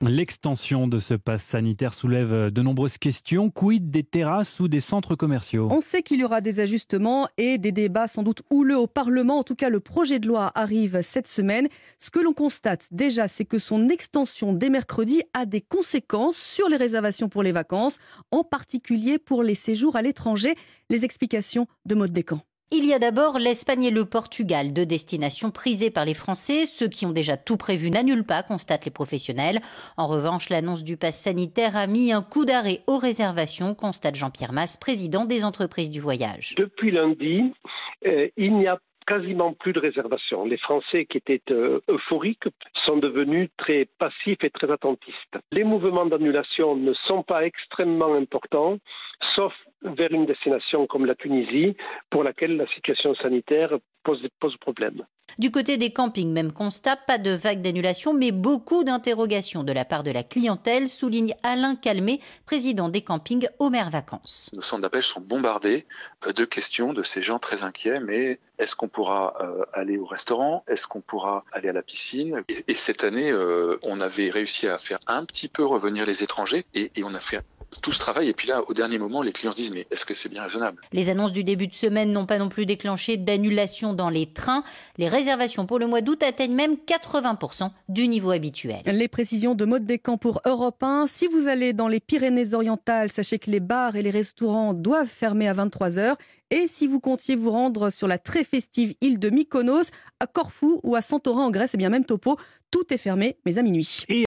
L'extension de ce pass sanitaire soulève de nombreuses questions. Quid des terrasses ou des centres commerciaux? On sait qu'il y aura des ajustements et des débats sans doute houleux au Parlement. En tout cas, le projet de loi arrive cette semaine. Ce que l'on constate déjà, c'est que son extension dès mercredi a des conséquences sur les réservations pour les vacances, en particulier pour les séjours à l'étranger. Les explications de Maud Descamps. Il y a d'abord l'Espagne et le Portugal, deux destinations prisées par les Français. Ceux qui ont déjà tout prévu n'annulent pas, constatent les professionnels. En revanche, l'annonce du pass sanitaire a mis un coup d'arrêt aux réservations, constate Jean-Pierre Mas, président des entreprises du voyage. Depuis lundi, il n'y a quasiment plus de réservations. Les Français qui étaient euphoriques sont devenus très passifs et très attentistes. Les mouvements d'annulation ne sont pas extrêmement importants, sauf vers une destination comme la Tunisie, pour laquelle la situation sanitaire pose problème. Du côté des campings, même constat, pas de vague d'annulation, mais beaucoup d'interrogations de la part de la clientèle, souligne Alain Calmet, président des campings Omer Vacances. Nos centres d'appel sont bombardés de questions de ces gens très inquiets, mais est-ce qu'on pourra aller au restaurant? Est-ce qu'on pourra aller à la piscine? Et cette année, on avait réussi à faire un petit peu revenir les étrangers et on a fait tout ce travail. Et puis là, au dernier moment, les clients se disent « mais est-ce que c'est bien raisonnable ?» Les annonces du début de semaine n'ont pas non plus déclenché d'annulation dans les trains. Les réservations pour le mois d'août atteignent même 80% du niveau habituel. Les précisions de Maud Descamps pour Europe 1. Si vous allez dans les Pyrénées-Orientales, sachez que les bars et les restaurants doivent fermer à 23h. Et si vous comptiez vous rendre sur la très festive île de Mykonos, à Corfou ou à Santorin en Grèce, et bien même topo, tout est fermé, mais à minuit.